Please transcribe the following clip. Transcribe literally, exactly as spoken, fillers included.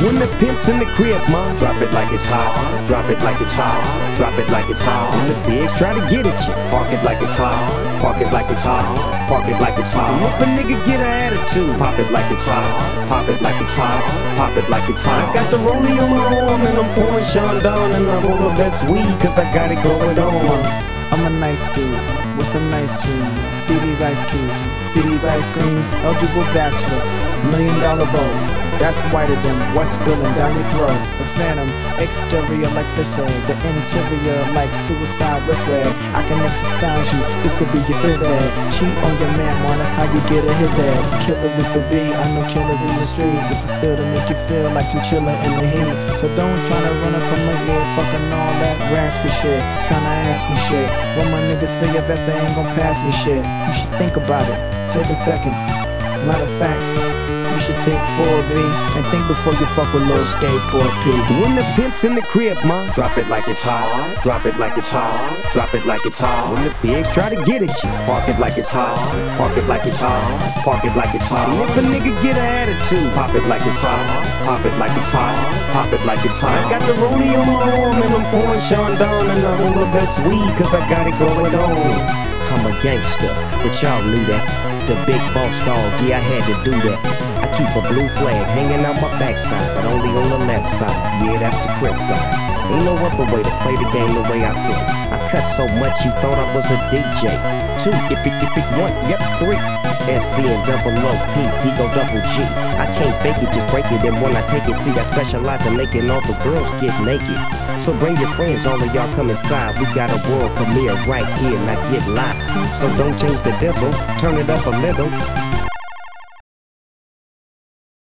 When the pimp's in the crib, ma, drop it like it's hot. Drop it like it's hot. Drop it like it's hot. When the pigs try to get at you, park it like it's hot. Park it like it's hot. Park it like it's hot. If a nigga get an attitude, pop it like it's hot. Pop it like it's hot. Pop it like it's hot. I got the rollie on my arm and I'm pouring Sean down and I'm on the best weed cause I got it going on. I'm a nice dude with some nice dreams. See these ice cubes, see these ice creams. Eligible bachelor, million dollar bow. That's whiter than what's spilling down your throat. The phantom, exterior like fish eggs. The interior like suicide wrist rag. I can exercise you, this could be your phys ed. Cheat on your man, man, that's how you get a his head. Killer with the B, I know killers in the street. With the still to make you feel like chinchilla in the heat. So don't try to run up on my head talking all that raspy shit. Tryna ask me shit. When my niggas feel your vest, they ain't gon' pass me shit. You should think about it, take a second. Matter of fact, you should take four of me and think before you fuck with little skateboard P. When the pimp's in the crib, ma, drop it like it's hot. Drop it like it's hot. Drop it like it's hot. When the pigs try to get at you, park it like it's hot. Park it like it's hot. Park it like it's hot. And if a nigga get an attitude, pop it like it's hot. Pop it like it's hot. Pop it like it's hot. I got the rollie on my arm and I'm pouring Sean down and I'm on the best weed cause I got it going on. I'm a gangster, but y'all knew that. The big boss dog, yeah, I had to do that. I keep a blue flag hanging out my backside, but only on the left side. Yeah, that's the crib side. Ain't no other way to play the game the way I play. I cut so much you thought I was a D J. Two, if it, if it, one, yep, three. S C and double O P, D O double G. I can't fake it, just break it. And when I take it, see, I specialize in making all the girls get naked. So bring your friends, all of y'all come inside. We got a world premiere right here, now get lost. So don't change the diesel, turn it up a little.